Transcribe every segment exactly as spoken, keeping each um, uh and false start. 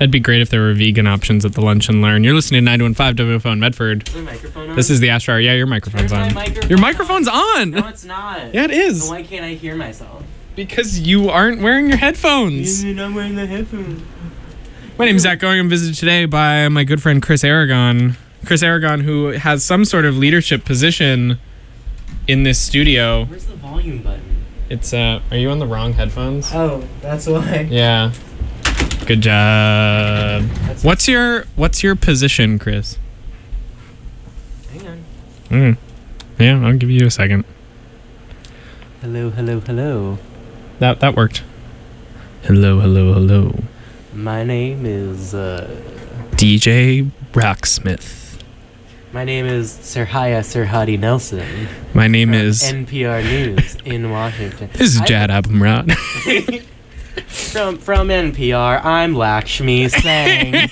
That'd be great if there were vegan options at the Lunch and Learn. You're listening to nine one five W F O in Medford. Is my microphone on? This is the Astro Hour. Yeah, your microphone's Turn my on. microphone Your microphone's on. No, it's not. Yeah, it is. So why can't I hear myself? Because you aren't wearing your headphones. You're not wearing the headphones. My name's Zach Going. I'm visited today by my good friend Chris Aragon. Chris Aragon, who has some sort of leadership position in this studio. Where's the volume button? It's, uh, are you on the wrong headphones? Oh, that's why. Yeah. Good job. That's What's your, what's your position, Chris? Hang on. Mm. Yeah, I'll give you a second. Hello, hello, hello. That, that worked. Hello, hello, hello. My name is, uh... D J Rocksmith. My name is Sirhaya Sirhadi Nelson. My name from is... N P R News in Washington. This is Jad Abumrad. from from N P R, I'm Lakshmi Singh.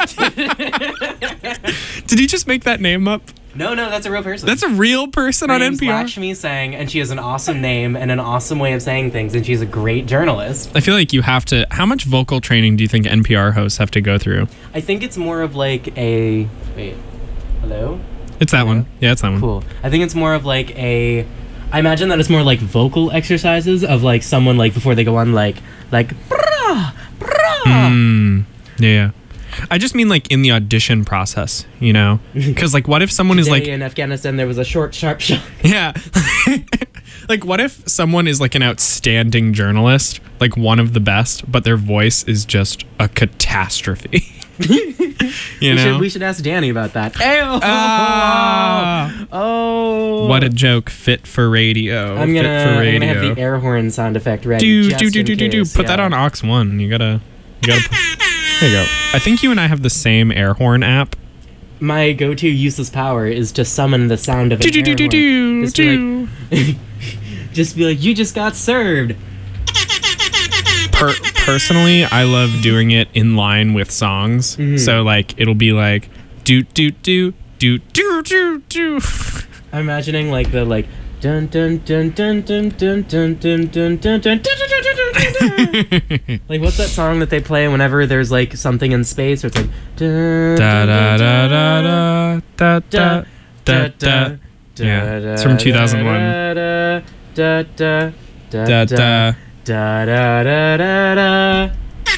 Did you just make that name up? No, no, that's a real person. That's a real person Her on name's N P R? Lakshmi Singh, and she has an awesome name and an awesome way of saying things, and she's a great journalist. I feel like you have to... How much vocal training do you think N P R hosts have to go through? I think it's more of like a... Wait. Hello? It's that Hello? one. Yeah, it's that one. Cool. I think it's more of like a... I imagine that it's more like vocal exercises of like someone like before they go on like... Like... Brah, brah. Mm, yeah, yeah. I just mean like in the audition process, you know? Because like what if someone is Today like... in Afghanistan there was a short, sharp shot. Yeah. Like what if someone is like an outstanding journalist, like one of the best, but their voice is just a catastrophe? You we know? Should, we should ask Danny about that. Ayo! Ah. Oh! What a joke fit for radio. I'm gonna, fit for I'm radio. gonna have the air horn sound effect ready. Do just do do in do do do. case, Put yeah. that on aux one. You gotta, you gotta. Put, there you go. I think you and I have the same air horn app. My go-to useless power is to summon the sound of an Do do do air do horn. do Just be do. like, just be like, you just got served. Per- personally, I love doing it in line with songs. Mhm. So like it'll be like do do do do do do do. I'm imagining like the like dun dun dun dun dun dun dun dun dun dun dun dun dun. Like what's that song that they play whenever there's like something in space or it's like dun, Da da dun, da dun, da da da da da, da da. Yeah, it's from two thousand one. Da da da da Da da. da da da da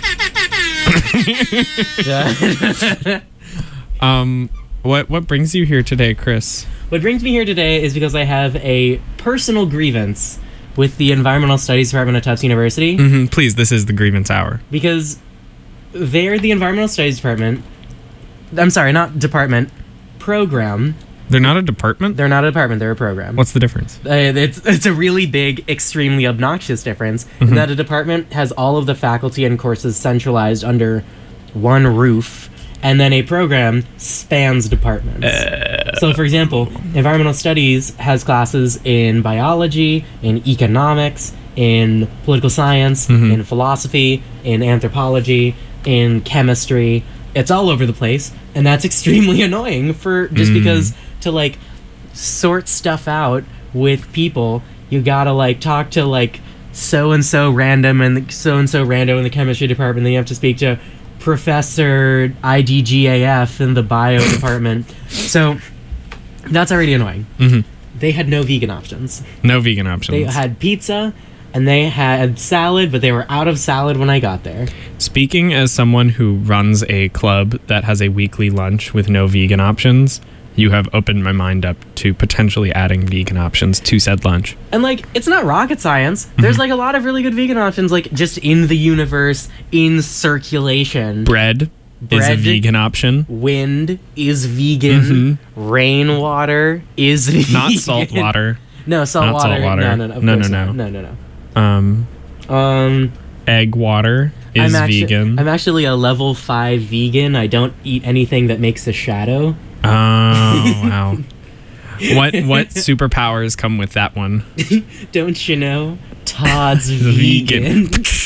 da. Um, what what brings you here today, Chris? What brings me here today is because I have a personal grievance with the Environmental Studies Department at Tufts University. Mm-hmm. Please, this is the grievance hour. Because they're the Environmental Studies Department. I'm sorry, not department. Program. They're not a department? They're not a department, they're a program. What's the difference? Uh, it's, it's a really big, extremely obnoxious difference Mm-hmm. in that a department has all of the faculty and courses centralized under one roof, and then a program spans departments. Uh, So, for example, environmental studies has classes in biology, in economics, in political science, Mhm. in philosophy, in anthropology, in chemistry. It's all over the place, and that's extremely annoying for just Mm. because to like sort stuff out with people, you gotta like talk to like so and so random and so and so rando in the chemistry department. Then you have to speak to Professor I D G A F in the bio department. So that's already annoying. mhm. They had no vegan options. No vegan options. They had pizza and they had salad, but they were out of salad when I got there. Speaking as someone who runs a club that has a weekly lunch with no vegan options, you have opened my mind up to potentially adding vegan options to said lunch. And like, it's not rocket science. There's like a lot of really good vegan options, like just in the universe, in circulation. Bread, is a Bread. vegan option. Wind is vegan. Rainwater is vegan. Not salt water. No, salt Not water. salt water. No, no, no. Of No, course no, not. no. No, no, no. Um, Um, egg water is I'm actu- vegan. I'm actually a level five vegan. I don't eat anything that makes a shadow. Oh, wow. What what superpowers come with that one? Don't you know? Todd's Vegan.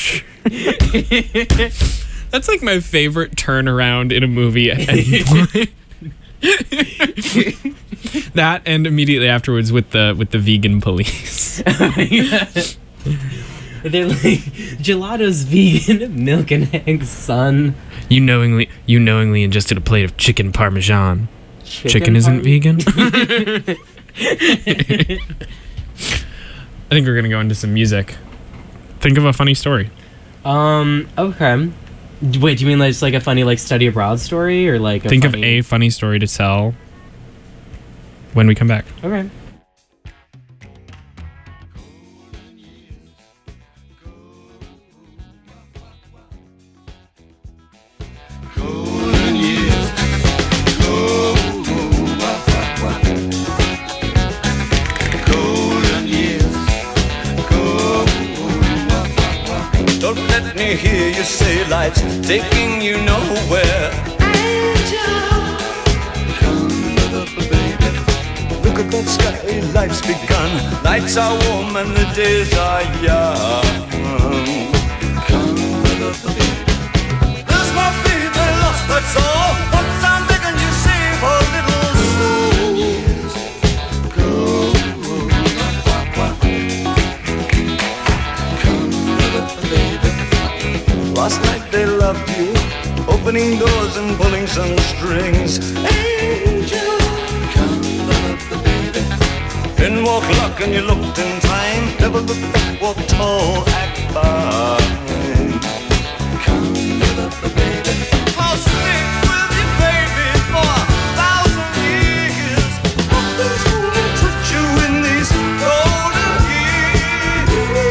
vegan. That's like my favorite turnaround in a movie at any point. That and immediately afterwards with the with the vegan police. They're like, gelato's vegan, milk and eggs, son. You knowingly, you knowingly ingested a plate of chicken parmesan. Chicken, Chicken isn't parm- vegan. I think we're gonna go into some music. Think of a funny story. Um, okay. Wait, do you mean like, just like a funny like study abroad story or like a Think funny... of a funny story to tell when we come back. Okay. Golden years, go, golden years, go. Don't let me hear you say life's taking you nowhere. Angel, come up, baby. Look at that sky, life's begun. Nights are warm and the days are young. Come up, baby. There's my baby lost, that's all. Once I'm begging you, save a little soul. Years go. Come up, baby. Last night they loved you, opening doors and pulling some strings. Angel, come up, baby. Then walk luck and you looked in time. Never look back, walk tall, act fine. Come up, baby. I'll stick with you, baby, for a thousand years. Nothing's gonna touch you in these golden years.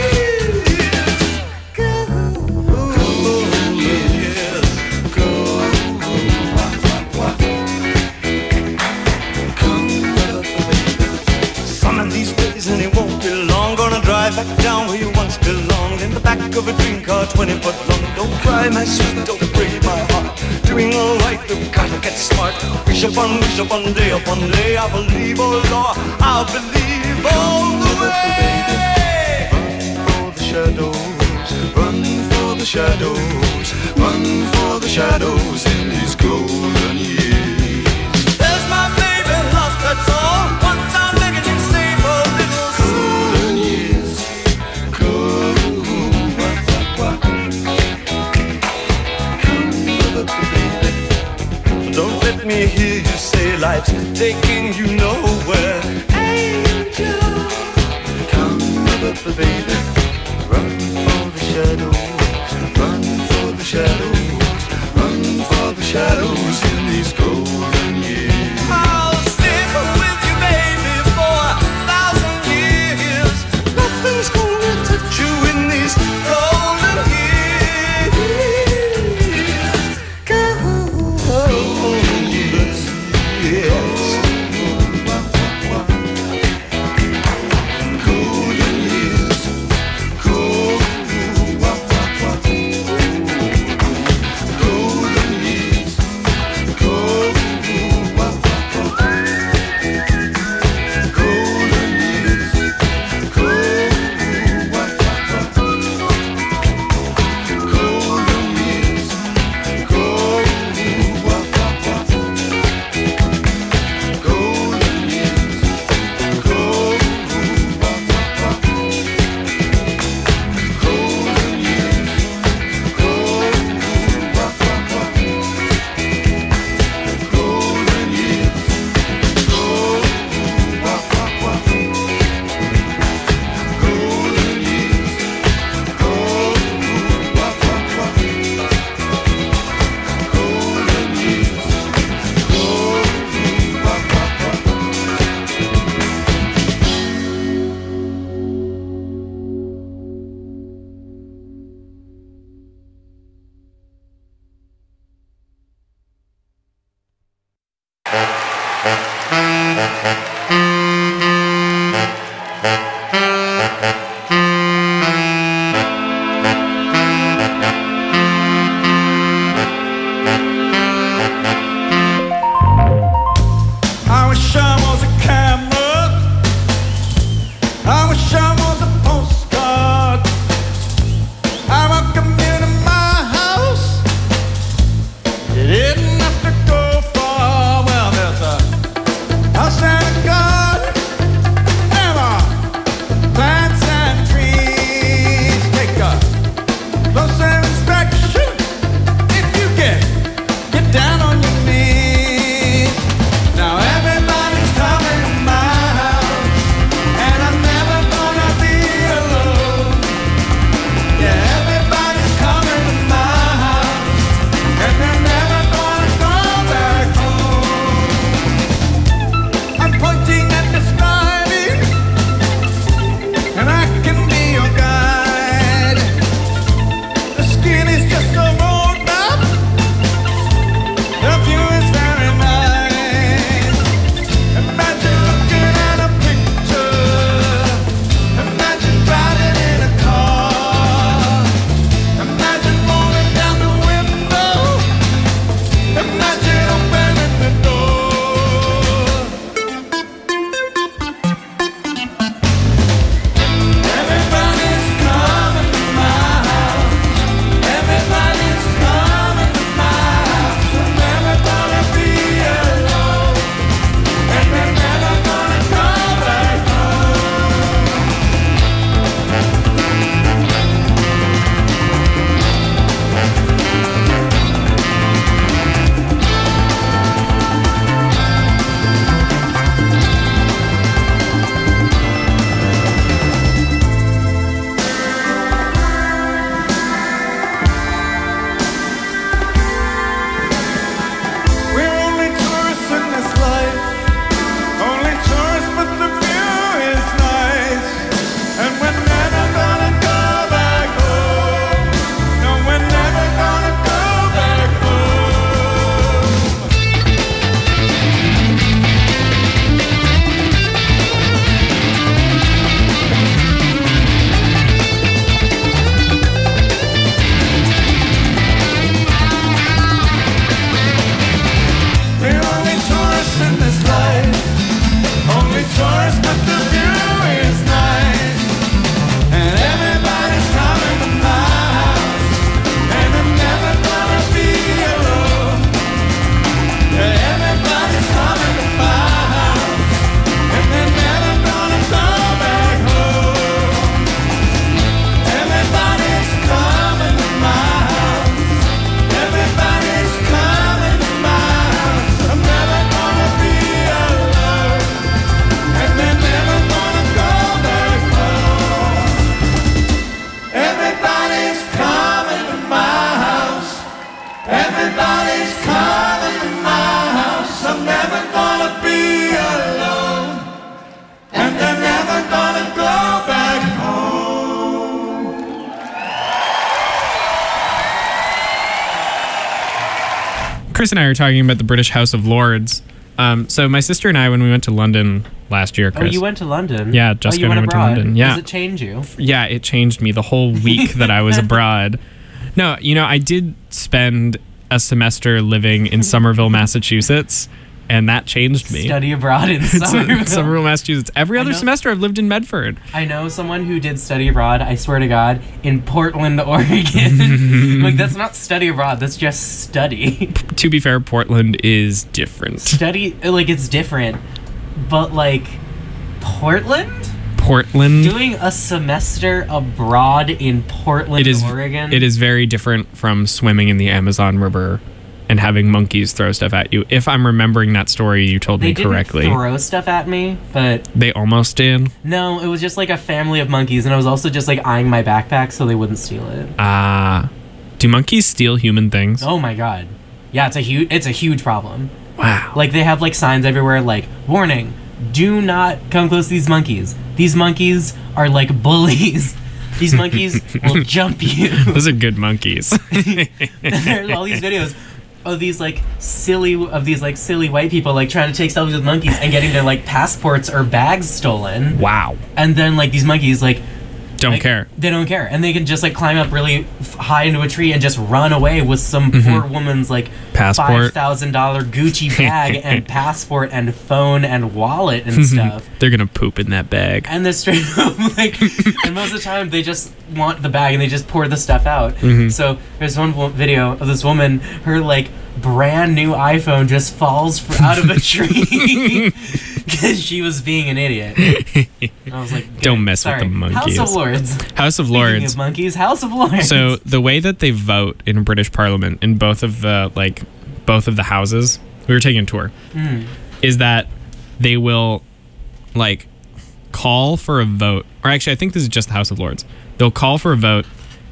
Golden years, go. Come up, baby. Some of these days and it won't be long. Gonna drive back down where you once belonged. In the back of a dream car, twenty foot long. Don't cry, my sweet, don't break my heart. Doing alright, we've gotta get smart. Wish upon, wish upon, day upon day. I believe, oh Lord, I believe all the way. Run for the shadows, run for the shadows, run for the shadows in these golden years. There's my baby lost, that's all. Once I'm begging you, save a little golden years. Don't let me hear you say life's taking you nowhere. Angel, come up, baby. Run for the shadows, run for the shadows, run for the shadows in these golden years. I'll stick with you, baby, for a thousand years. Nothing's gonna touch you in these golden years. Golden years, yes. Golden years. Everybody's coming to my house. Everybody's coming to my house. I'm never gonna be alone. And they're never gonna go back home. Chris and I were talking about the British House of Lords. Um, so my sister and I, when we went to London last year, Chris. Oh, you went to London? Yeah, oh, Jessica you and I went went to abroad. London. Yeah. Does it change you? Yeah, it changed me the whole week that I was abroad. No, you know, I did spend a semester living in Somerville, Massachusetts, and that changed me. Study abroad in So- Somerville. Somerville, Massachusetts. Every I other know- semester I've lived in Medford. I know someone who did study abroad, I swear to God, in Portland, Oregon. Like, that's not study abroad, that's just study. To be fair, Portland is different. Study, like, it's different. But, like, Portland? Portland, Doing a semester abroad in Portland, it is Oregon? it is very different from swimming in the Amazon River and having monkeys throw stuff at you. If I'm remembering that story you told They me didn't correctly. throw stuff at me, but They almost did. no, it was just like a family of monkeys, and I was also just like eyeing my backpack so they wouldn't steal it. Ah, do monkeys steal human things? Oh my God, yeah, it's a huge, it's a huge problem. Wow. Like they have like signs everywhere, like warning: do not come close to these monkeys. These monkeys are like bullies. These monkeys will jump you. Those are good monkeys. There's all these videos of these like silly of these like silly white people like trying to take selfies with monkeys and getting their like passports or bags stolen. Wow. And then like these monkeys like Don't like, care. They don't care, and they can just like climb up really f- high into a tree and just run away with some poor woman's like Passport. five thousand dollar Gucci bag and passport and phone and wallet and stuff. They're gonna poop in that bag. And they're straight up like, and most of the time they just want the bag and they just pour the stuff out. So there's one wo- video of this woman, her like brand new iPhone just falls fr- out of a tree because she was being an idiot. And I was like, Don't "Good, mess with sorry." the monkeys. House of Lords. House of Speaking Lords. of monkeys, House of Lords. So the way that they vote in British Parliament in both of the like both of the houses, we were taking a tour, Mm. is that they will like call for a vote, or actually I think this is just the House of Lords. They'll call for a vote,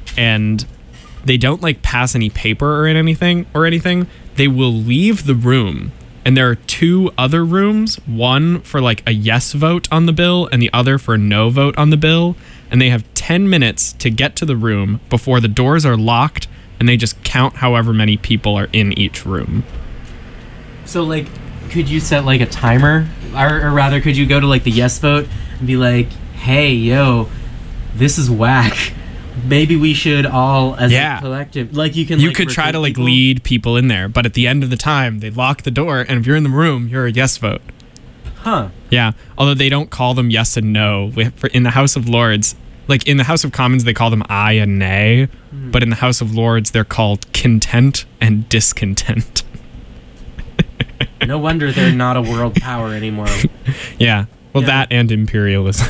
and they don't like pass any paper or anything or anything. They will leave the room, and there are two other rooms, one for like a yes vote on the bill and the other for a no vote on the bill, and they have ten minutes to get to the room before the doors are locked, and they just count however many people are in each room. So, like, could you set, like, a timer? Or, or rather, could you go to, like, the yes vote and be like, hey, yo, this is whack. Maybe we should all, as Yeah. a collective... Like, you can, You like, could try recruit to like people. lead people in there, but at the end of the time, they lock the door, and if you're in the room, you're a yes vote. Huh. Yeah, although they don't call them yes and no. We- for- In the House of Lords, like in the House of Commons, they call them aye and nay, Hmm. but in the House of Lords, they're called content and discontent. No wonder they're not a world power anymore. Yeah, well, Yeah. that and imperialism.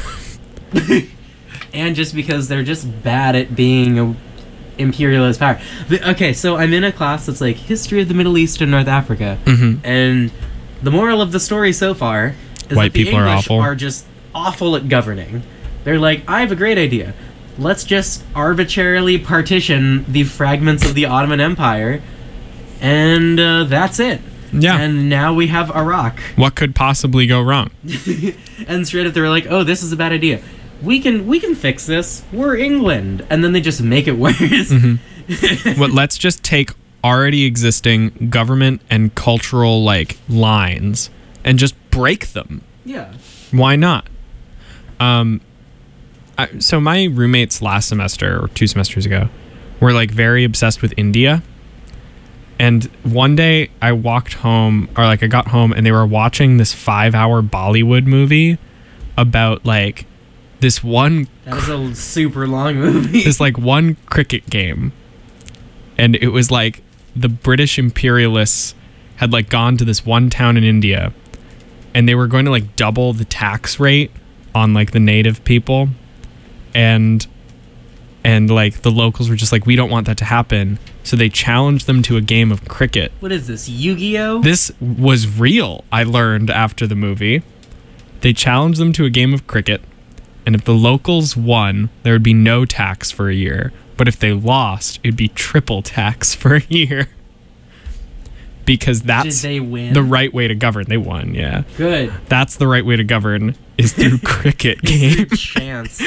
And just because they're just bad at being a imperialist power. But, okay, so I'm in a class that's like history of the Middle East and North Africa, Mhm. and the moral of the story so far is White that the people are English awful. are just awful at governing. They're like, I have a great idea. Let's just arbitrarily partition the fragments of the Ottoman Empire, and uh, that's it. Yeah. And now we have Iraq. What could possibly go wrong? And straight up they were like, oh, this is a bad idea. We can we can fix this. We're England. And then they just make it worse. Mm-hmm. Well, let's just take already existing government and cultural like lines and just break them. Yeah. Why not? Um, I, so my roommates last semester or two semesters ago were like very obsessed with India. And one day I walked home, or like I got home, and they were watching this five-hour Bollywood movie about like this one, That was a super long movie. this like one cricket game, and it was like the British imperialists had like gone to this one town in India, and they were going to like double the tax rate on like the native people, and and like the locals were just like, we don't want that to happen. So they challenged them to a game of cricket. What is this, Yu-Gi-Oh? This was real, I learned after the movie. They challenged them to a game of cricket, and if the locals won, there would be no tax for a year. But if they lost, it'd be triple tax for a year. Because that's Did they win? the right way to govern. They won, yeah. Good. That's the right way to govern is through cricket games. Chance.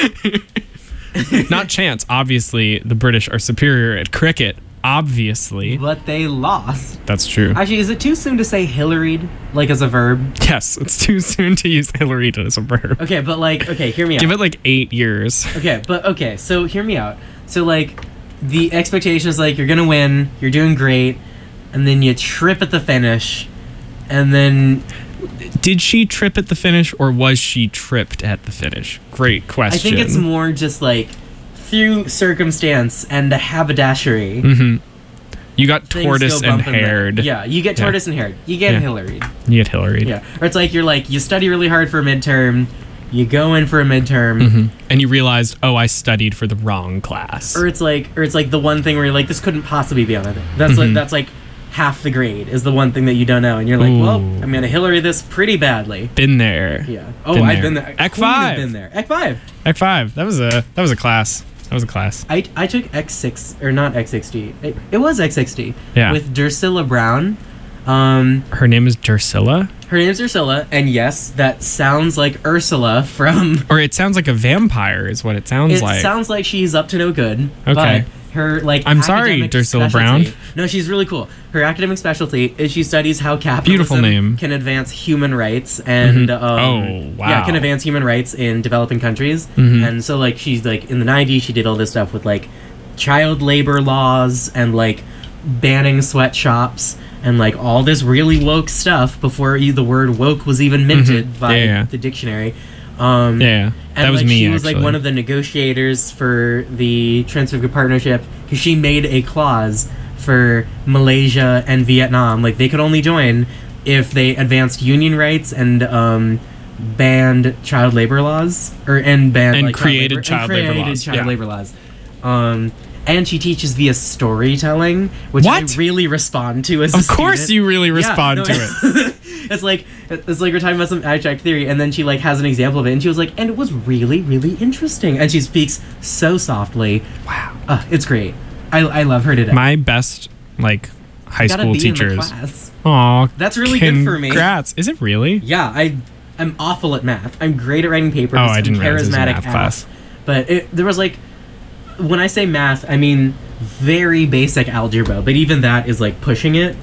Not chance. Obviously, the British are superior at cricket. Obviously. But they lost. That's true. Actually, is it too soon to say hillaried, like as a verb? Yes, it's too soon to use Hillary as a verb. Okay, but like, okay, hear me out. Give it like eight years. Okay, but okay, so hear me out. So like, the expectation is like you're gonna win, you're doing great, and then you trip at the finish, and then Did she trip at the finish, or was she tripped at the finish? Great question. I think it's more just like through circumstance and a haberdashery. Mm-hmm. You got things tortoise go and bump in there. haired. Yeah, you get Yeah. tortoise and haired. You get Yeah. Hillaried. You get Hillary. Yeah, or it's like you're like you study really hard for a midterm, you go in for a midterm. Mm-hmm. And you realized, oh, I studied for the wrong class. Or it's like, or it's like the one thing where you're like, this couldn't possibly be on it. That's like Mhm. that's like half the grade is the one thing that you don't know, and you're like, well, Ooh. I'm gonna Hillary this pretty badly. Been there. Yeah. Oh, Been I've there. been there. Ec Queen have five. Been there. Ec five. Ec five. That was a that was a class. That was a class. I, I took X six or not X sixty. It, it was X sixty. Yeah. With Drusilla Brown. Um, Her name is Drusilla, her name's Ursula, and yes, that sounds like Ursula from. or it sounds like a vampire, is what it sounds It like. sounds like she's up to no good. Okay. But her like. I'm sorry, academic Drusilla specialty- Brown. No, she's really cool. Her academic specialty is she studies how capitalism Beautiful name. can advance human rights and Mhm. um, Oh, wow. yeah, can advance human rights in developing countries. Mhm. And so like she's like in the nineties, she did all this stuff with like child labor laws and like banning sweatshops and like all this really woke stuff before you, the word woke was even minted Mhm. by Yeah, yeah. the dictionary. Um, yeah, and that was like, me. She was actually. like one of the negotiators for the Trans-Pacific Partnership because she made a clause for Malaysia and Vietnam. Like they could only join if they advanced union rights and um, banned child labor laws, or and banned And like, created child and labor created laws, child yeah. labor laws. Um, and she teaches via storytelling, which What? I really respond to as a Of course, student. you really Yeah, respond no, to it. it's like it's like we're talking about some abstract theory, and then she like has an example of it, and she was like, and it was really, really interesting, and she speaks so softly. Wow. Uh, it's great. I, I love her to death. My best like high Got a school B in the teachers. class. Aw, That's really good for me. Congrats. Is it really? Yeah, I I'm awful at math. I'm great at writing papers. Oh, I didn't I'm realize it was a charismatic math ass. class. But it, there was like, when I say math, I mean very basic algebra. But even that is like pushing it.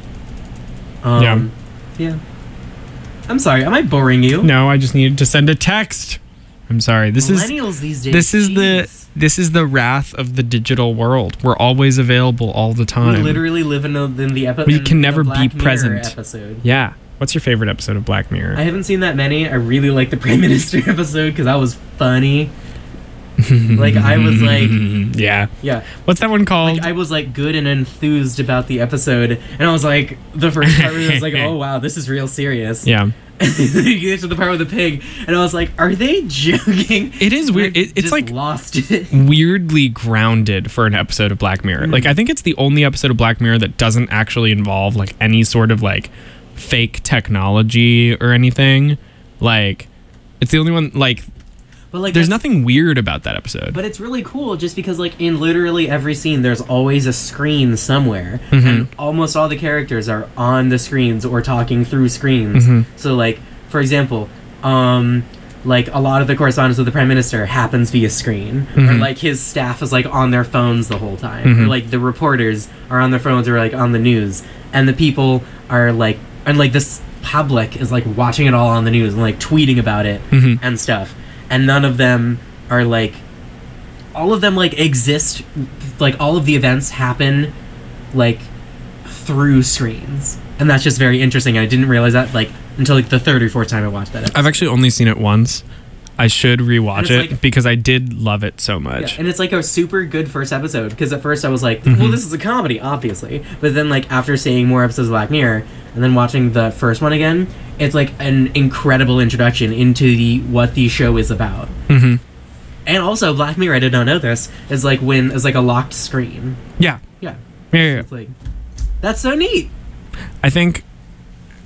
Um, yeah. Yeah. I'm sorry. Am I boring you? No, I just needed to send a text. I'm sorry. This is Millennials these days. this is the jeez. this is the wrath of the digital world. We're always available all the We time. literally live in, a, in the episode. We can never be present. Episode. Yeah. What's your favorite episode of Black Mirror? I haven't seen that many. I really like the Prime Minister episode because that was funny. Like I was like, yeah. yeah, What's that one called? like I was like good and enthused about the episode, and I was like, the first part was just like, oh wow, this is real serious. yeah. You get to the part with the pig, and I was like, are they joking? It is weird. I It, it's just like lost it. weirdly grounded for an episode of Black Mirror. Mm. Like I think it's the only episode of Black Mirror that doesn't actually involve like any sort of like fake technology or anything. Like it's the only one like But like, there's that's- nothing weird about that episode. But it's really cool just because, like, in literally every scene, there's always a screen somewhere. Mhm. And almost all the characters are on the screens or talking through screens. Mhm. So, like, for example, um, like, a lot of the correspondence with the Prime Minister happens via screen. Or, Mhm. like, his staff is, like, on their phones the whole time. Mhm. Or, like, the reporters are on their phones or, like, on the news. And the people are, like, and, like, this public is, like, watching it all on the news and, like, tweeting about it Mhm. and stuff. And none of them are like, all of them like exist, like all of the events happen like through screens, and that's just very interesting. I didn't realize that like until like the third or fourth time I watched that episode. I've actually only seen it once. I should And rewatch it's it like- because I did love it so Yeah, much. and it's like a super good first episode because at first I was like, Mhm. well, this is a comedy, obviously. But then like after seeing more episodes of Black Mirror and then watching the first one again, it's like an incredible introduction into the what the show is about. hmm And also, Black Mirror, I did not know this, is like when is like a locked screen. Yeah. Yeah, Yeah, yeah, yeah. it's like that's so neat. I think.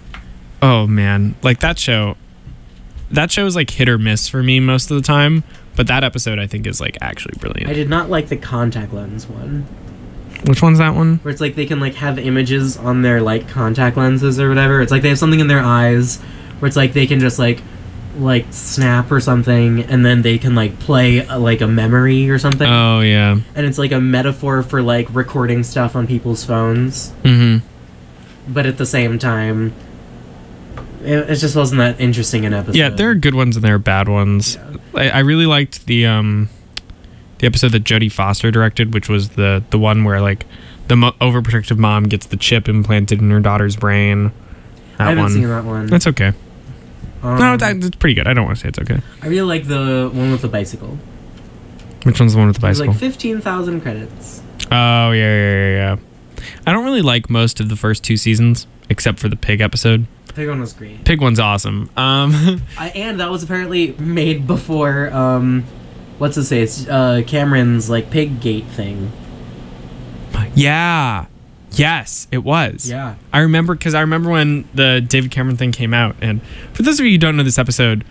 Oh man, like that show. That show is like hit or miss for me most of the time. But that episode, I think, is like actually brilliant. I did not like the contact lens one, Which one's that one? where it's like they can like have images on their like contact lenses or whatever. It's like they have something in their eyes where it's like they can just like like snap or something, and then they can like play a, like a memory or something. Oh yeah. And it's like a metaphor for like recording stuff on people's phones, Mm-hmm. but at the same time, it, it just wasn't that interesting an episode. Yeah, there are good ones and there are bad ones. Yeah. I, I really liked the um the episode that Jodie Foster directed, which was the the one where like the mo- overprotective mom gets the chip implanted in her daughter's brain. That I haven't one. seen that one. That's okay. Um, no, that, it's pretty good. I don't want to say it's okay. I really like the one with the bicycle. Which one's the one with the It was bicycle? like fifteen thousand credits. Oh, yeah, yeah, yeah, yeah. I don't really like most of the first two seasons, except for the pig episode. Pig one was great. Pig one's awesome. Um, I, and that was apparently made before, um, what's his face? Uh, Cameron's, like, pig gate thing. yeah. Yes, it was. Yeah. I remember, because I remember when the David Cameron thing came out. And for those of you who don't know this episode,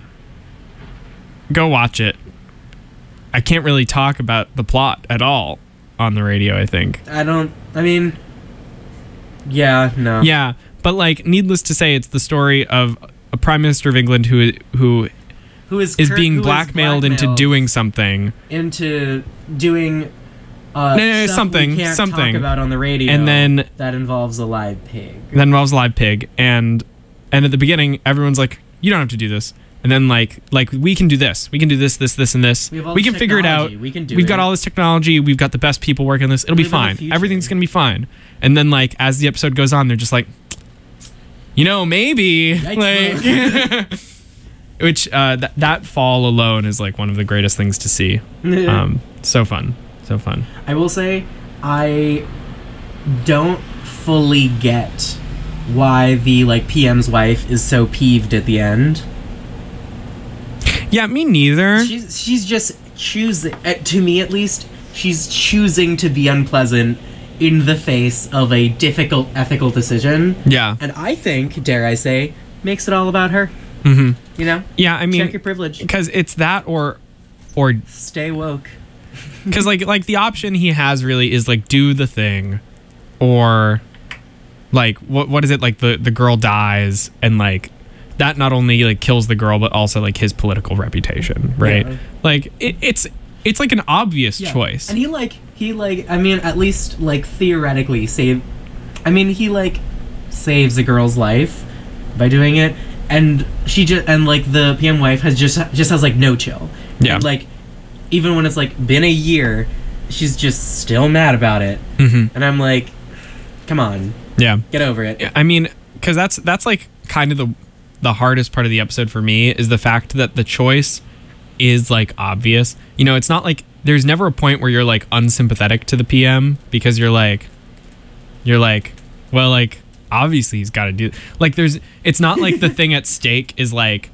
go watch it. I can't really talk about the plot at all on the radio, I think. I don't, I mean, yeah, no. Yeah, but like, needless to say, it's the story of a Prime Minister of England who who Who is, is cur- being who is blackmailed into blackmailed doing something, into doing uh, No, no, no, stuff something, we can't something. talk about on the radio, and then that involves a live pig. that involves a live pig, and and at the beginning, everyone's like, "You don't have to do this," and then like like we can do this, we can do this, this, this, and this. We have all We this can figure it out. technology. We can do We've it. got all this technology. We've got the best people working on this. It'll be live in the fine. future. Everything's gonna be fine. And then like as the episode goes on, they're just like, you know, maybe Yikes, like. Which uh, th- that fall alone is like one of the greatest things to see. Um, so fun, so fun. I will say, I don't fully get why the like P M's wife is so peeved at the end. Yeah, me neither. She's she's just choosing, uh, to me at least, she's choosing to be unpleasant in the face of a difficult ethical decision. Yeah, And I think, dare I say, makes it all about her. hmm You know, yeah. I mean, check your privilege. because it's that or, or Stay woke. because like like the option he has really is like do the thing, or like what what is it like the the girl dies and like that not only like kills the girl but also like his political reputation, right? Yeah. Like it, it's it's like an obvious Yeah. choice. And he like he like I mean at least like theoretically save I mean he like saves a girl's life by doing it, and she just and like the P M wife has just just has like no chill. Yeah. And, like even when it's like been a year, she's just still mad about it. hmm And I'm like, come on, Yeah. get over it. Yeah, I mean, because that's that's like kind of the the hardest part of the episode for me is the fact that the choice is like obvious. You know, it's not like there's never a point where you're like unsympathetic to the P M because you're like you're like, well, like obviously he's got to do like there's it's not like the thing at stake is like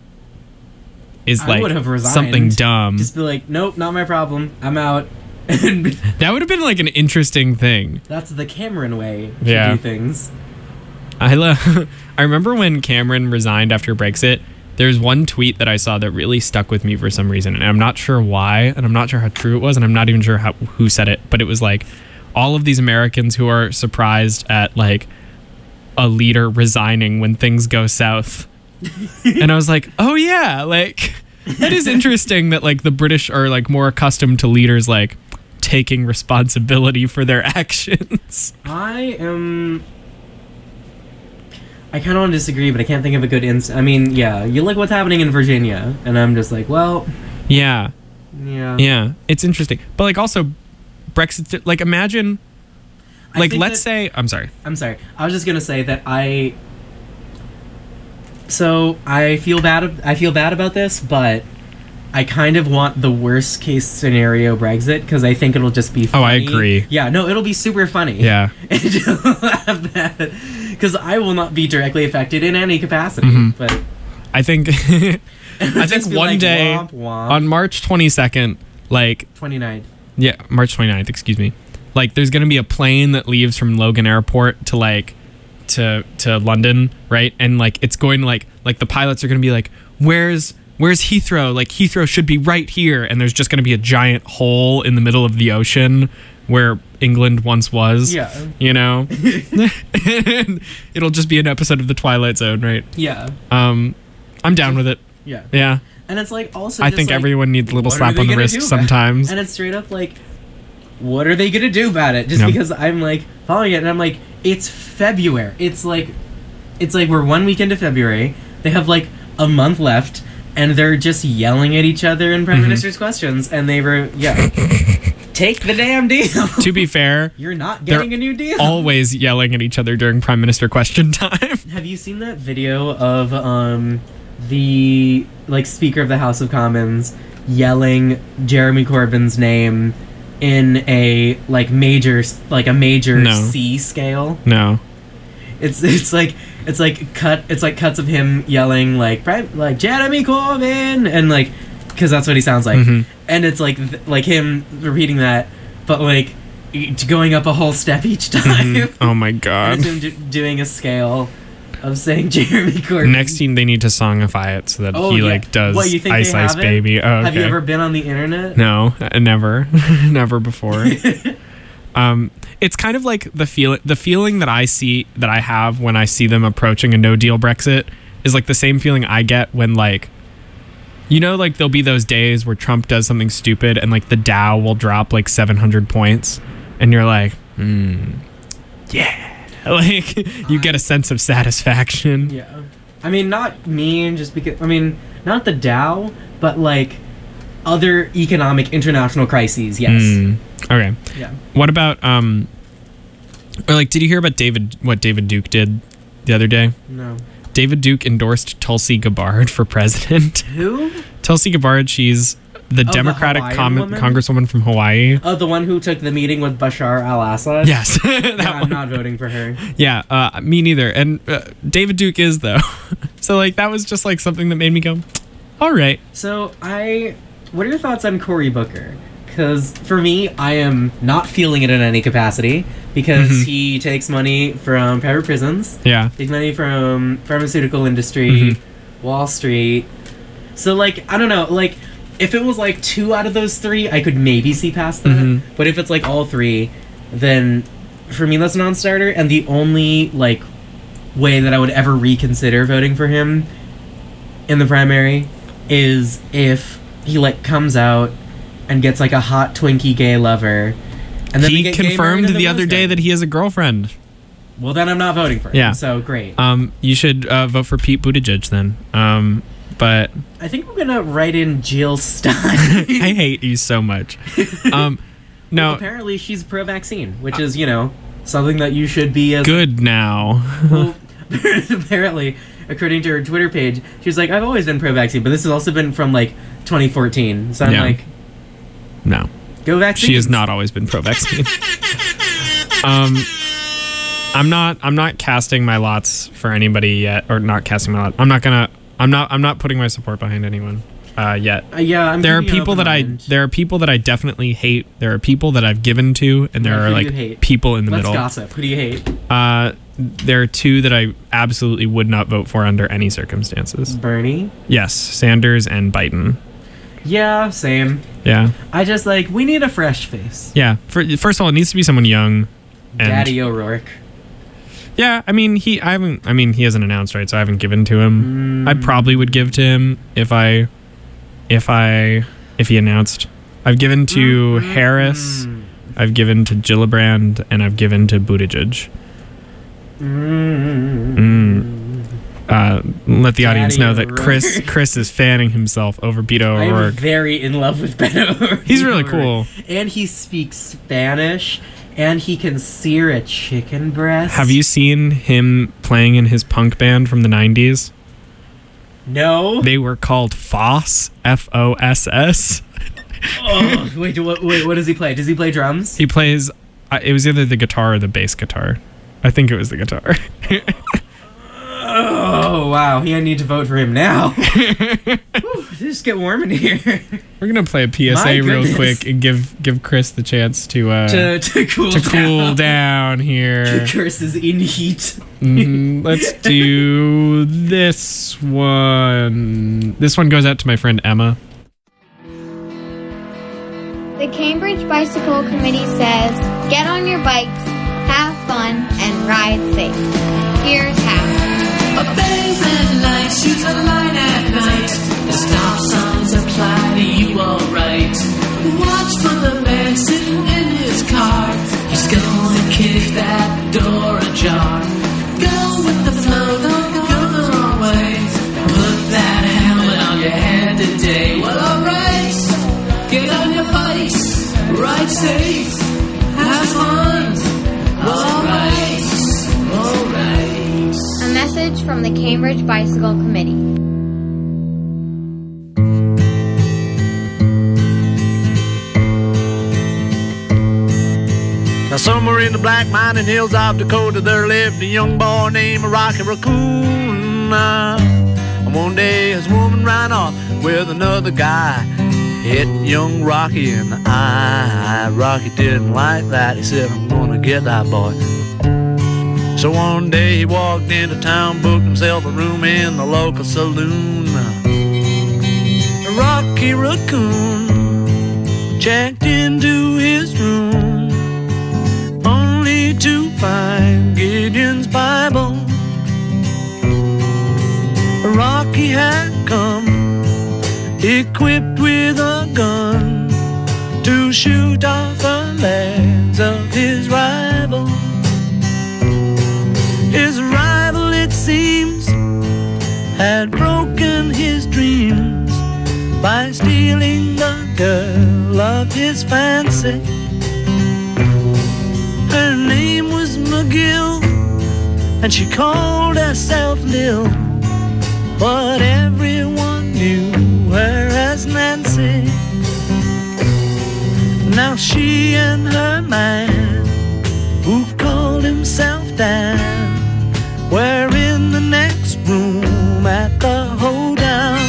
is I like would have resigned. something dumb. Just be like, nope, not my problem. I'm out. And That would have been like an interesting thing. that's the Cameron way to Yeah. do things. I lo- I remember when Cameron resigned after Brexit, there's one tweet that I saw that really stuck with me for some reason, and I'm not sure why, and I'm not sure how true it was, and I'm not even sure how, who said it, but it was like all of these Americans who are surprised at like a leader resigning when things go south. And I was like, oh yeah, like that is interesting that like the British are like more accustomed to leaders like taking responsibility for their actions. I am. I kind of want to disagree, but I can't think of a good ins. I mean, yeah, you look what's happening in Virginia, and I'm just like, well, Yeah. yeah. Yeah, it's interesting. But like also Brexit like imagine I like think let's that- say I'm sorry. I'm sorry. I was just gonna say that I. So I feel bad. ab- I feel bad about this, but I kind of want the worst case scenario Brexit because I think it'll just be. Oh, I funny. agree. Yeah, no, it'll be super funny. Yeah. Because I will not be directly affected in any capacity, Mhm. but I think I think just be one like, day womp, womp. on March twenty-second, like twenty-ninth. yeah, March twenty-ninth, excuse me. Like there's going to be a plane that leaves from Logan Airport to like to to London, right? And like it's going to like like the pilots are going to be like, "Where's where's Heathrow? Like, Heathrow should be right here. And there's just going to be a giant hole in the middle of the ocean where England once was. Yeah. You know? And it'll just be an episode of The Twilight Zone, right? Yeah. Um, I'm down with it. Yeah. Yeah. And it's like also I just think like, everyone needs a little what slap are they on the gonna wrist do about it? sometimes. And it's straight up like, what are they gonna do about it? Just Yeah. because I'm like following it, and I'm like, it's February. It's like, it's like we're one week into February. They have like a month left, and they're just yelling at each other in Prime Mhm. Minister's questions. And they were yeah, take the damn deal. To be fair, You're not they're getting a new deal. always yelling at each other during Prime Minister question time. Have you seen that video of um the like Speaker of the House of Commons yelling Jeremy Corbyn's name in a like major like a major No. C scale? No. It's it's like it's like cut it's like cuts of him yelling like "Prime- like Jeremy Corbyn and like because that's what he sounds like, Mhm. and it's like th- like him repeating that, but like e- going up a whole step each time. Mhm. Oh my And god. it's him do- doing a scale of saying Jeremy Corbyn. Next scene, they need to songify it so that Oh, he yeah. like does What, you think Ice they Ice have it? Baby. Oh, okay. Have you ever been on the internet? No, uh, never, never before. um, it's kind of like the feel the feeling that I see that I have when I see them approaching a no deal Brexit is like the same feeling I get when like, you know, like there'll be those days where Trump does something stupid and like the Dow will drop like seven hundred points, and you're like, hmm, yeah. Like you get a sense of satisfaction. Yeah. I mean, not me, just because. I mean, not the Dow, but like other economic international crises. Yes. Mm, okay. Yeah. What about um, or like, did you hear about David? What David Duke did the other day? No. David Duke endorsed Tulsi Gabbard for president. Who? Tulsi Gabbard, she's the the Democratic Hawaiian com- woman? congresswoman from Hawaii. Oh, the one who took the meeting with Bashar al-Assad. Yes, that Yeah, I'm one. not voting for her. Yeah, uh, me neither. And uh, David Duke is though, so like that was just like something that made me go, all right. So I, what are your thoughts on Cory Booker? Because for me, I am not feeling it in any capacity because Mhm. he takes money from private prisons, Yeah, takes money from pharmaceutical industry, Mhm. Wall Street. So like, I don't know, like if it was like two out of those three, I could maybe see past that. Mhm. But if it's like all three, then for me that's a non-starter. And the only like way that I would ever reconsider voting for him in the primary is if he like comes out and gets like a hot Twinkie gay lover, and then we he get gay confirmed married in the other day Rose that he has a girlfriend. Well, then I'm not voting for him. Yeah. So great. Um, you should uh, vote for Pete Buttigieg then. Um, but I think we're gonna write in Jill Stein. I hate you so much. Um, no, Well, apparently she's pro-vaccine, which is you know something that you should be as good now. Well, apparently, according to her Twitter page, she was like, "I've always been pro-vaccine, but this has also been from like twenty fourteen." So I'm Yeah. like, No, "Go vaccine." she has not always been pro-vaccine. um, I'm not. I'm not casting my lots for anybody yet, or not casting my lot. I'm not gonna. I'm not. I'm not putting my support behind anyone uh, yet. Uh, yeah, I'm There are keeping an people open that I. mind. There are people that I definitely hate. There are people that I've given to, and there Who are do like you hate? people in the Let's middle. gossip. Who do you hate? Uh, there are two that I absolutely would not vote for under any circumstances. Bernie. Yes, Sanders and Biden. Yeah, same. Yeah, I just like we need a fresh face. yeah. For, first of all, it needs to be someone young. And Daddy O'Rourke. yeah, I mean he. I haven't. I mean he hasn't announced, right? So I haven't given to him. Mm. I probably would give to him if I, if I, if he announced. I've given to Mm. Harris. Mm. I've given to Gillibrand, and I've given to Buttigieg. Mm. Mm. Uh, let the audience Daddy know that O'Rourke. Chris Chris is fanning himself over Beto I'm O'Rourke. very in love with Beto O'Rourke. He's really cool. And he speaks Spanish, and he can sear a chicken breast. Have you seen him playing in his punk band from the nineties? No. They were called Foss, F O S S. Oh, wait, what, wait, what does he play? Does he play drums? He plays, uh, it was either the guitar or the bass guitar. I think it was the guitar. Oh, Oh, wow. He, I need to vote for him now. Whew, just get warm in here. We're gonna play a P S A My real goodness. quick and give give Chris the chance to uh, to, to cool to down. cool down here. Chris is in heat. Mhm. Let's do this one. This one goes out to my friend Emma. The Cambridge Bicycle Committee says, get on your bikes, have fun, and ride safe. Here's how. Obey red lights, use a light at night. The stop signs apply to you alright. Watch for the man sitting in his car. He's gonna kick that door ajar. Go with the flow, don't go the wrong way. Put that helmet on your head today. Well, alright, get on your bikes, ride safe, have fun. Alright, alright. A message from the Cambridge Bicycle Committee. Now somewhere in the black mining hills of Dakota there lived a young boy named Rocky Raccoon. Uh, And one day his woman ran off with another guy, hit young Rocky in the eye. Rocky didn't like that. He said, I'm gonna get that boy. So one day he walked into town, booked himself a room in the local saloon. Rocky Raccoon checked into his room, only to find Gideon's Bible. Rocky had come equipped with a gun to shoot off the legs of his rival. His rival, it seems, had broken his dreams by stealing the girl of his fancy. Her name was McGill, and she called herself Lil, but everyone knew her as Nancy. Now she and her man, who called himself Dan, were in the next room at the hoedown.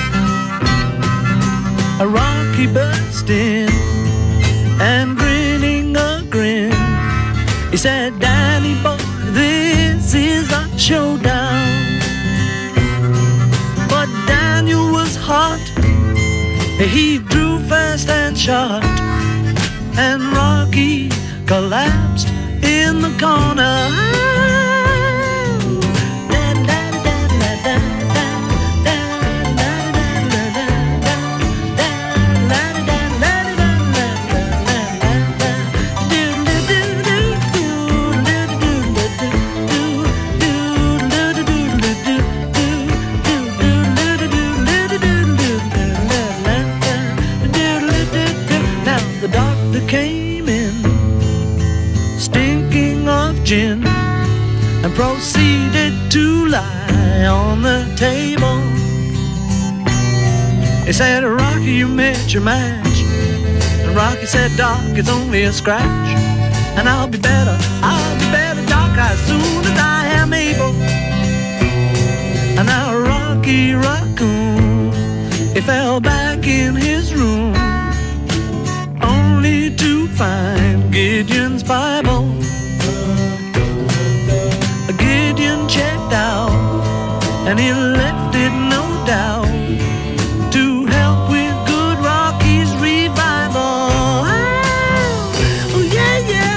A Rocky burst in and grinning a grin, he said, Danny boy, this is a showdown. But Daniel was hot, he drew fast and shot, and Rocky collapsed in the corner. And proceeded to lie on the table. He said, Rocky, you met your match. And Rocky said, Doc, it's only a scratch. And I'll be better, I'll be better, Doc, as soon as I am able. And now Rocky Raccoon, he fell back in his room, only to find Gideon's Bible. Gideon checked out, and he left it, no doubt, to help with good Rocky's revival. Oh, yeah, yeah.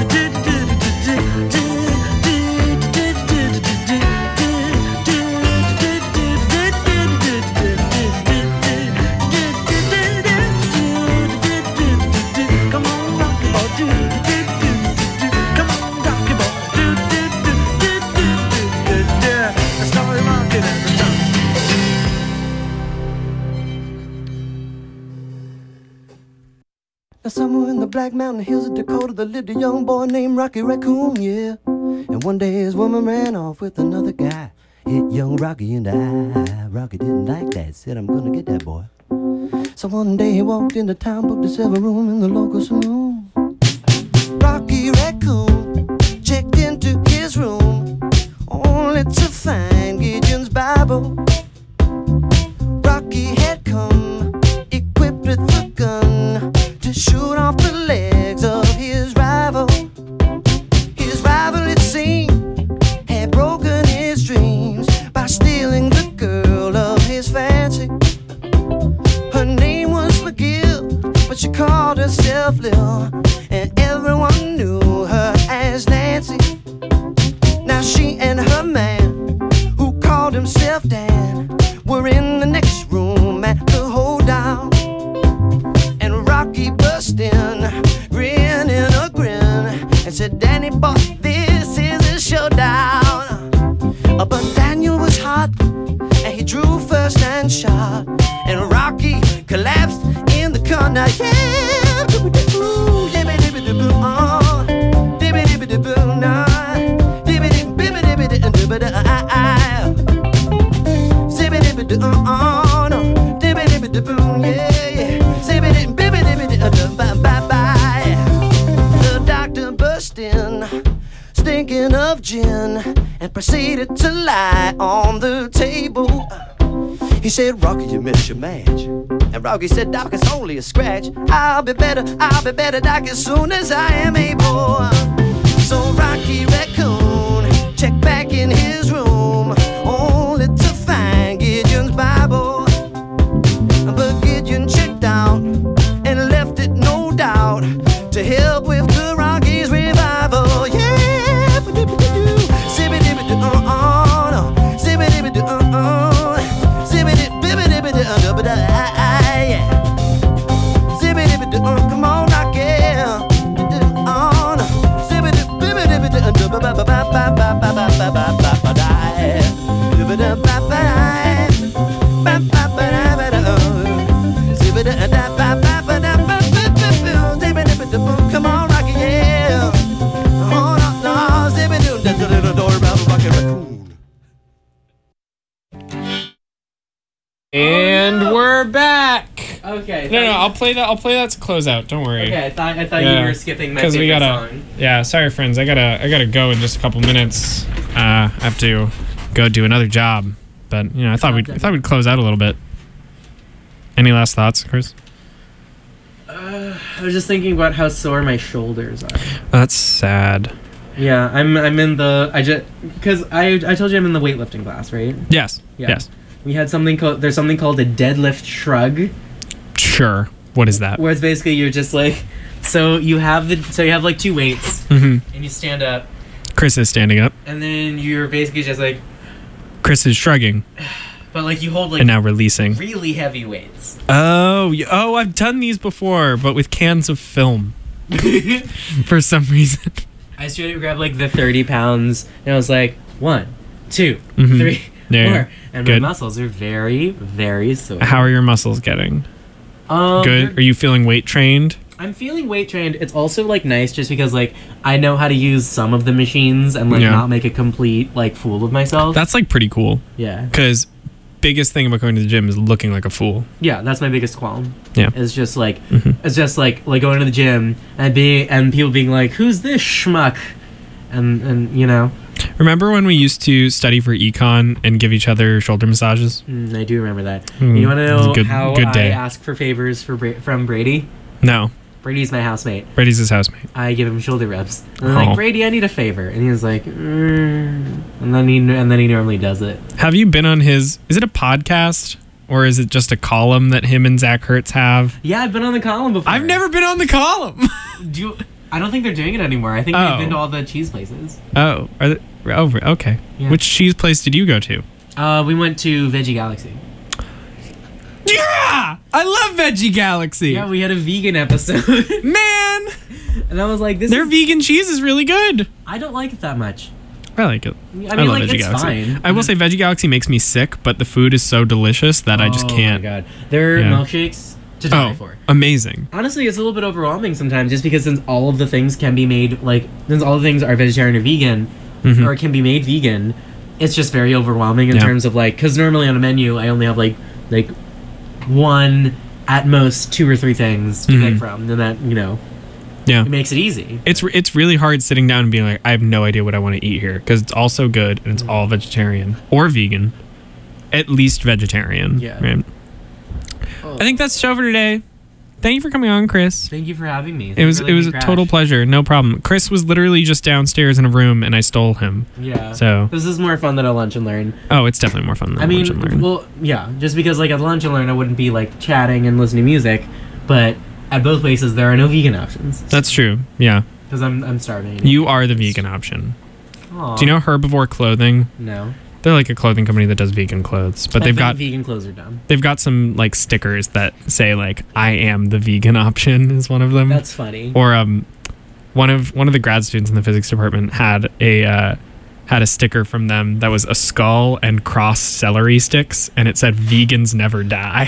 Come on, Rocky boy, come on, Rocky boy. Now somewhere in the Black Mountain Hills of Dakota there lived a young boy named Rocky Raccoon, yeah. And one day his woman ran off with another guy, hit young Rocky in the eye. Rocky didn't like that, said, I'm gonna get that boy. So one day he walked into town, booked himself a room in the local saloon. Rocky Raccoon checked into his room, only to find Gideon Danny, boy, this is a showdown. Uh, but Daniel was hot, and he drew first and shot. And Rocky collapsed in the corner. Yeah, dibby-dibby-doo, dibby-dibby-doo, oh, dibby-dibby-doo, nah, dibby-dibby-dibby-dibby-dibby-doo, ah, zibby-dibby-doo, oh, no, dibby-dibby-doo, yeah, yeah, zibby-dibby-dibby-doo, bye-bye. The doctor burst in, stinking of gin, and proceeded to lie on the table. He said, Rocky, you missed your match. And Rocky said, Doc, it's only a scratch. I'll be better, I'll be better, Doc, as soon as I am able. So Rocky Raccoon checked back in his room, only to find Gideon's Bible. But Gideon checked out and left it, no doubt, to help with the Rockies' revival. Yeah, zippity-doo, oh, no, zippity-doo, oh. Come on, rock it on. Come on, rock it, yeah. Oh, no, no, raccoon. And we're back. Okay. No, no, I'll play that. I'll play that to close out. Don't worry. Okay, I thought I thought Yeah. you were skipping my Because favorite we gotta. song. Yeah, sorry, friends. I gotta. I gotta go in just a couple minutes. Uh, I have to go do another job. But you know, I thought we'd. I thought we'd close out a little bit. Any last thoughts, Chris? Uh, I was just thinking about how sore my shoulders are. That's sad. Yeah, I'm I'm in the I just because I I told you I'm in the weightlifting class, right? Yes. Yeah. Yes. We had something called there's something called a deadlift shrug, Sure. What is that? where it's basically you're just like, so you have the so you have like two weights hmm and you stand up Chris is standing up. and then you're basically just like, Chris is shrugging but like you hold like and now releasing. really heavy weights. Oh, y- oh! I've done these before, but with cans of film for some reason. I straight up grabbed like the thirty pounds and I was like one, two, Mhm. three, There. four, and Good. my muscles are very very sore. How are your muscles getting? Um, Good. Are you feeling weight trained? I'm feeling weight trained. It's also like nice just because like I know how to use some of the machines and like Yeah. not make a complete like fool of myself. That's like pretty cool. yeah. Because biggest thing about going to the gym is looking like a fool. Yeah, that's my biggest qualm. Yeah. It's just like Mhm. it's just like like going to the gym and being and people being like, "Who's this schmuck?" And and you know, Remember when we used to study for econ and give each other shoulder massages? mm, I do remember that. Mm, you want to it was a know good- how good I day. ask for favors for Bra- from Brady? No. Brady's my housemate. Brady's his housemate. I give him shoulder rubs. And I'm Oh. like, Brady, I need a favor, and he's like, mm. and then he and then he normally does it. Have you been on his? Is it a podcast or is it just a column that him and Zach Hertz have? Yeah, I've been on the column before. I've never been on the column. Do you, I don't think they're doing it anymore. I think Oh. they've been to all the cheese places. oh, are they, oh, okay. Yeah. Which cheese place did you go to? Uh, we went to Veggie Galaxy. Yeah, I love Veggie Galaxy. Yeah, we had a vegan episode, Man, and I was like, "This their is." vegan cheese is really good. I don't like it that much. I like it. I mean, I love like Veggie it's Galaxy. fine. I will say Veggie Galaxy makes me sick, but the food is so delicious that I just can't. Oh my god, their Yeah. milkshakes to die Oh, for. amazing. Honestly, it's a little bit overwhelming sometimes, just because since all of the things can be made like since all the things are vegetarian or vegan, Mhm. or can be made vegan, it's just very overwhelming in Yeah. terms of like because normally on a menu I only have like like one at most two or three things to Mhm. pick from, and that you know Yeah. it makes it easy. It's it's really hard sitting down and being like, I have no idea what I want to eat here because it's all so good and it's all vegetarian or vegan, at least vegetarian. Yeah. Right? I think that's the show for today. Thank you for coming on, Chris. Thank you for having me. It was it was a total pleasure. No problem. Chris was literally just downstairs in a room and I stole him. Yeah. So This is more fun than a lunch and learn. oh, it's definitely more fun than I mean, lunch and learn. well, yeah, just because like at lunch and learn I wouldn't be like chatting and listening to music, but at both places there are no vegan options That's true. Yeah, because I'm I'm starving. you are the vegan option. Aw. Do you know Herbivore Clothing? No. They're like a clothing company that does vegan clothes, but I they've think got vegan clothes are dumb. they've got some like stickers that say like I am the vegan option is one of them. That's funny. or um one of one of the grad students in the physics department had a uh, had a sticker from them that was a skull and crossed celery sticks, and it said "Vegans never die."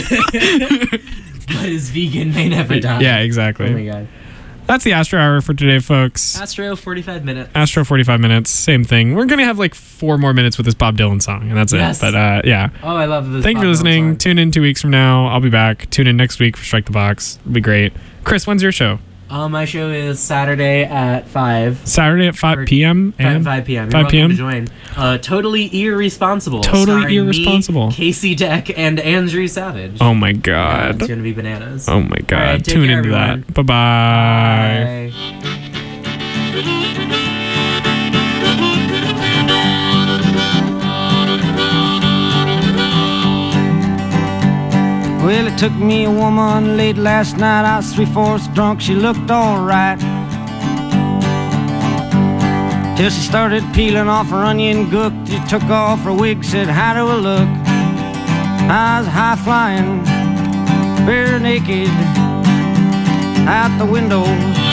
But is vegan may never die. Yeah, exactly. Oh my god. That's the Astro Hour for today, folks. Astro forty-five minutes. Astro forty-five minutes, same thing. We're gonna have like four more minutes with this Bob Dylan song, and that's Yes. it. But uh, yeah. Oh, I love this. Thank you Bob for Dylan listening. song. Tune in two weeks from now. I'll be back. Tune in next week for Strike the Box. It'll be great. Chris, when's your show? Uh, my show is Saturday at five. Saturday at five p.m. and five p.m. You're five p.m. welcome to join. Uh, totally irresponsible. Totally starring Irresponsible. Me, Casey Deck and Andrew Savage. Oh my Yeah, god. it's gonna be bananas. Oh my god. All right, take Tune care, into everyone. that. Bye-bye. Bye. Well, it took me a woman late last night. I was three-fourths drunk. She looked all right. Till she started peeling off her onion gook. She took off her wig, said, how do I look? I was high-flying, bare naked, out the window.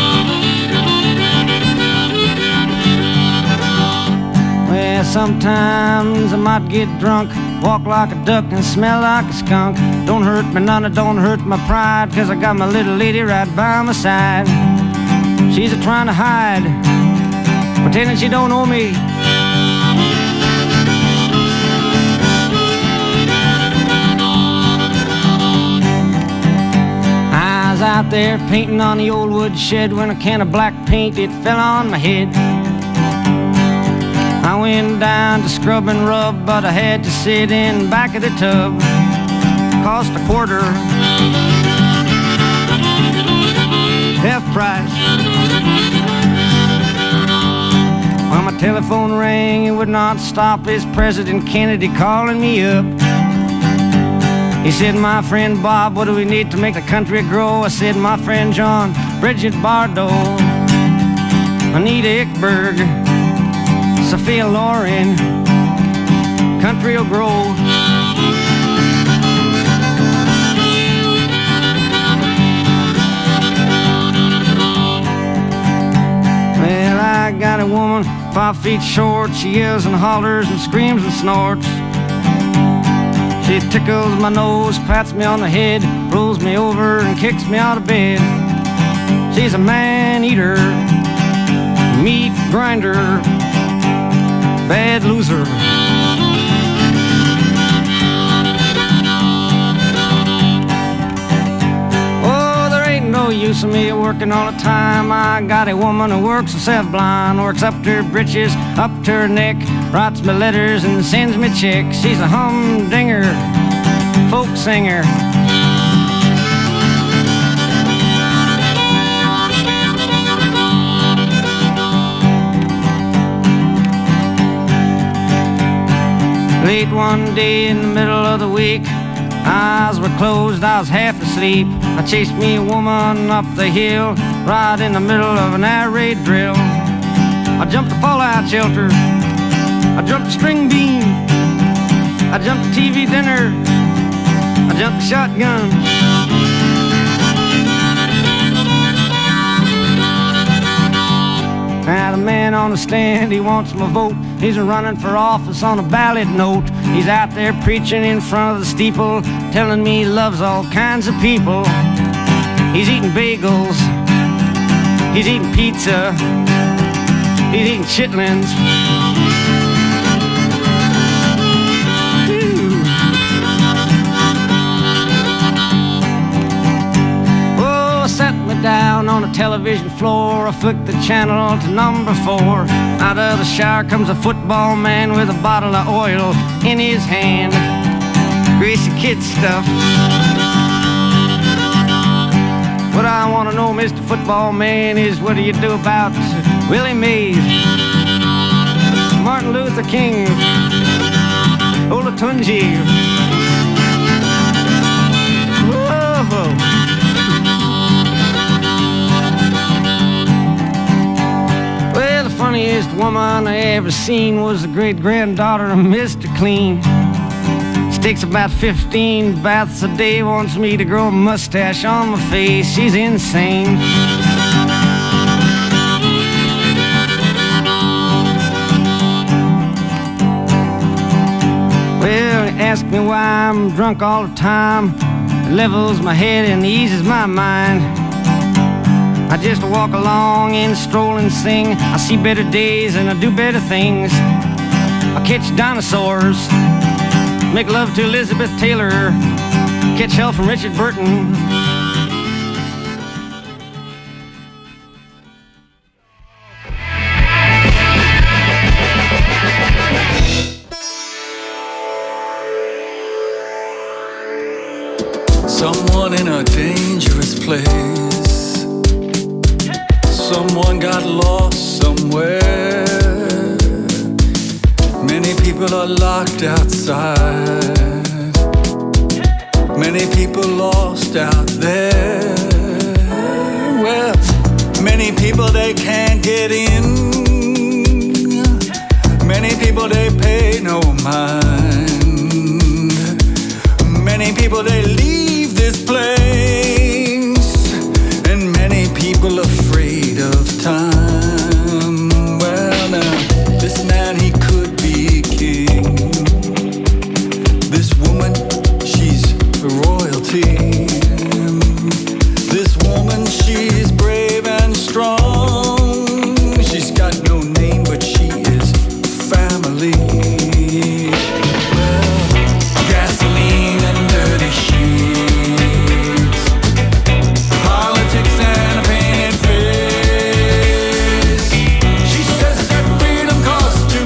Well, sometimes I might get drunk, walk like a duck and smell like a skunk. Don't hurt me none, it don't hurt my pride, 'cause I got my little lady right by my side. She's a trying to hide, pretending she don't know me. I was out there painting on the old wood shed when a can of black paint, it fell on my head. I went down to scrub and rub, but I had to sit in back of the tub. Cost a quarter, half price. When my telephone rang, it would not stop. Is President Kennedy calling me up? He said, my friend Bob, what do we need to make the country grow? I said, my friend John, Bridget Bardot, Anita Ekberg, Sophia Loren, country will grow. Well, I got a woman five feet short. She yells and hollers and screams and snorts. She tickles my nose, pats me on the head, rolls me over and kicks me out of bed. She's a man-eater, meat grinder, bad loser. Oh, there ain't no use of me working all the time. I got a woman who works herself blind, works up to her britches, up to her neck, writes me letters and sends me checks. She's a humdinger, folk singer. Late one day in the middle of the week, eyes were closed, I was half asleep. I chased me a woman up the hill, right in the middle of an air raid drill. I jumped a fallout shelter, I jumped a string beam, I jumped a T V dinner, I jumped a shotgun. Now the man on the stand, he wants my vote. He's running for office on a ballot note. He's out there preaching in front of the steeple, telling me he loves all kinds of people. He's eating bagels, he's eating pizza, he's eating chitlins. Down on the television floor, I flicked the channel to number four. Out of the shower comes a football man with a bottle of oil in his hand. Greasy kid stuff. What I want to know, Mister Football Man, is what do you do about Willie Mays, Martin Luther King, Olatunji? Whoa. Well, the funniest woman I ever seen was the great-granddaughter of Mister Clean. She takes about fifteen baths a day, wants me to grow a mustache on my face. She's insane. why I'm drunk all the time. It levels my head and eases my mind. I just walk along and stroll and sing. I see better days and I do better things. I catch dinosaurs, make love to Elizabeth Taylor, catch hell from Richard Burton. Someone in a dangerous place. Someone got lost somewhere. Many people are locked outside. Many people lost out there. Well, many people they can't get in. Many people they pay no mind. Many people they leave this place. And many people afraid of time. Well now, this man he could be king. This woman, she's royalty. This woman, she's brave and strong. She's got no name, but she is family. Well, gasoline and dirty sheets, politics and a painted face. She says that freedom costs too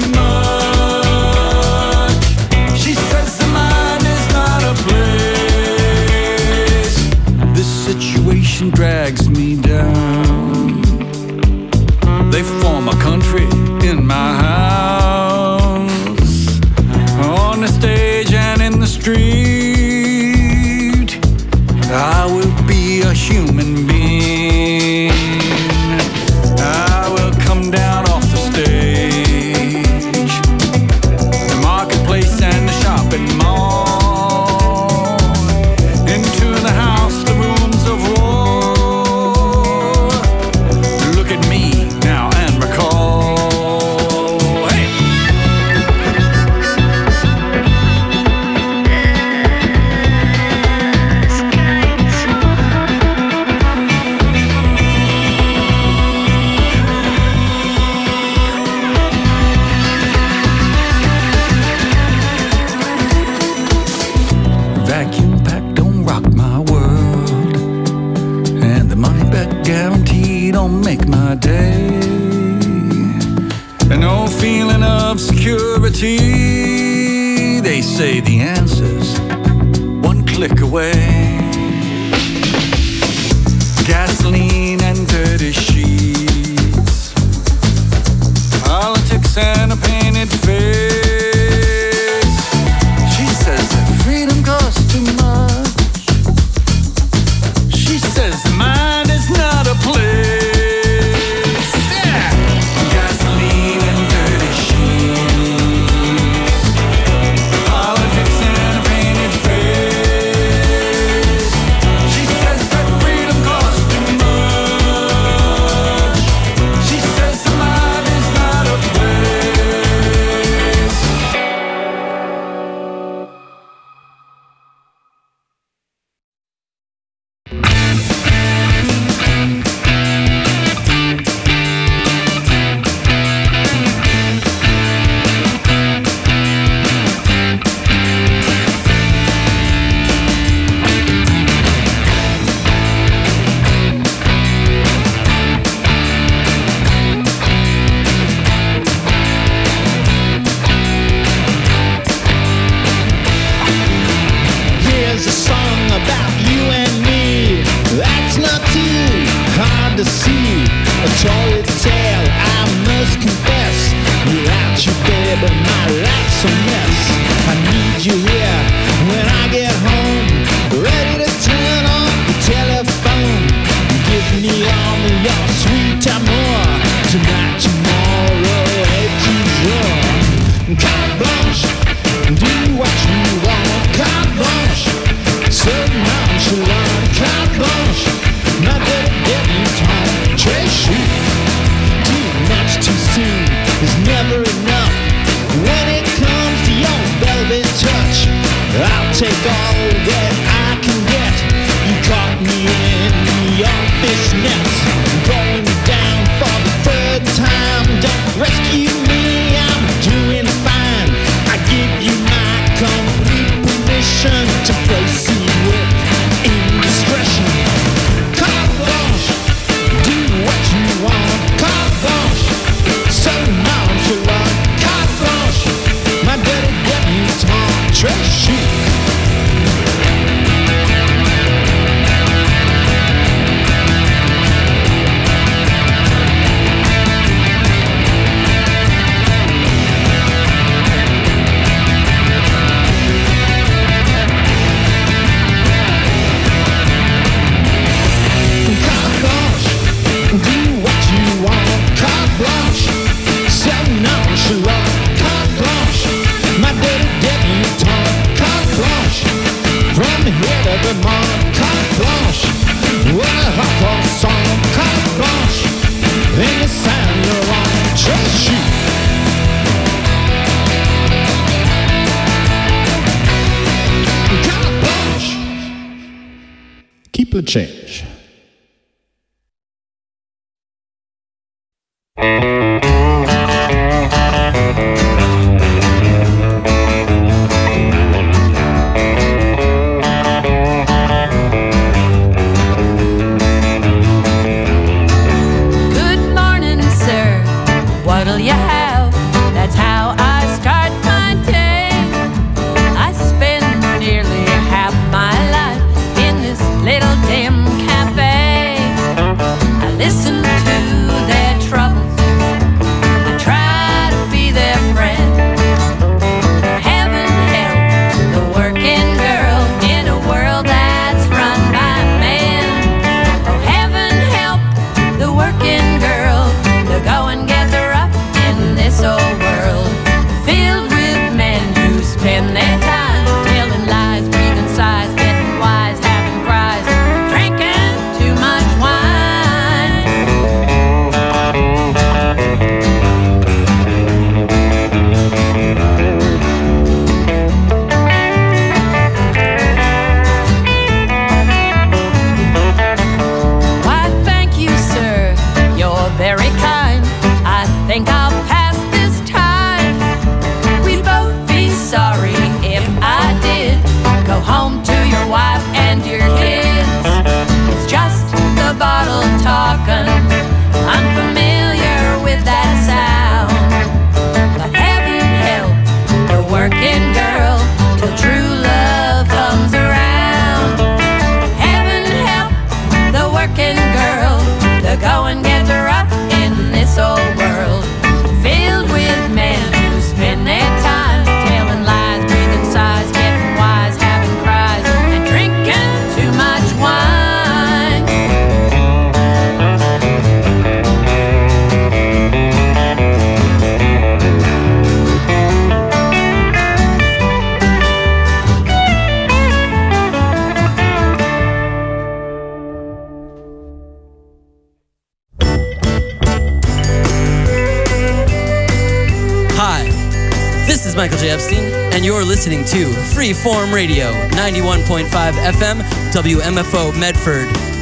much. She says the mind is not a place. This situation drags me down. They form a country in my house, on the stage and in the street. I will be a human being. I will come down off the stage, the marketplace and the shopping mall, into the house, the rooms of war. Look at me now and recall. Hey! Vacuum pack don't rock my world, and the money back guarantee don't make my day. And no feeling of security. They say the answer's one click away. Gasoline and dirty sheets, politics and a painted face. She says that freedom costs too much. She says the mind is not a place. Yeah. Gasoline and dirty sheets, politics and a painted face. She says that freedom costs too much. She says the mind is not a place. Here's a song about you and me. That's not too hard to see. A story to tell, I must confess. Without you, baby, my life's a mess. I need you here when I get home, ready to turn on the telephone. Give me all of your sweet amour. Tonight, tomorrow, et toujours. Carte blanche, do what you want. Carte blanche, so nonchalant. Carte blanche, not that debutante. Très chic, too much too soon is never enough when it comes to change. Michael J. Epstein, and you're listening to Freeform Radio, ninety-one point five F M, W M F O Medford.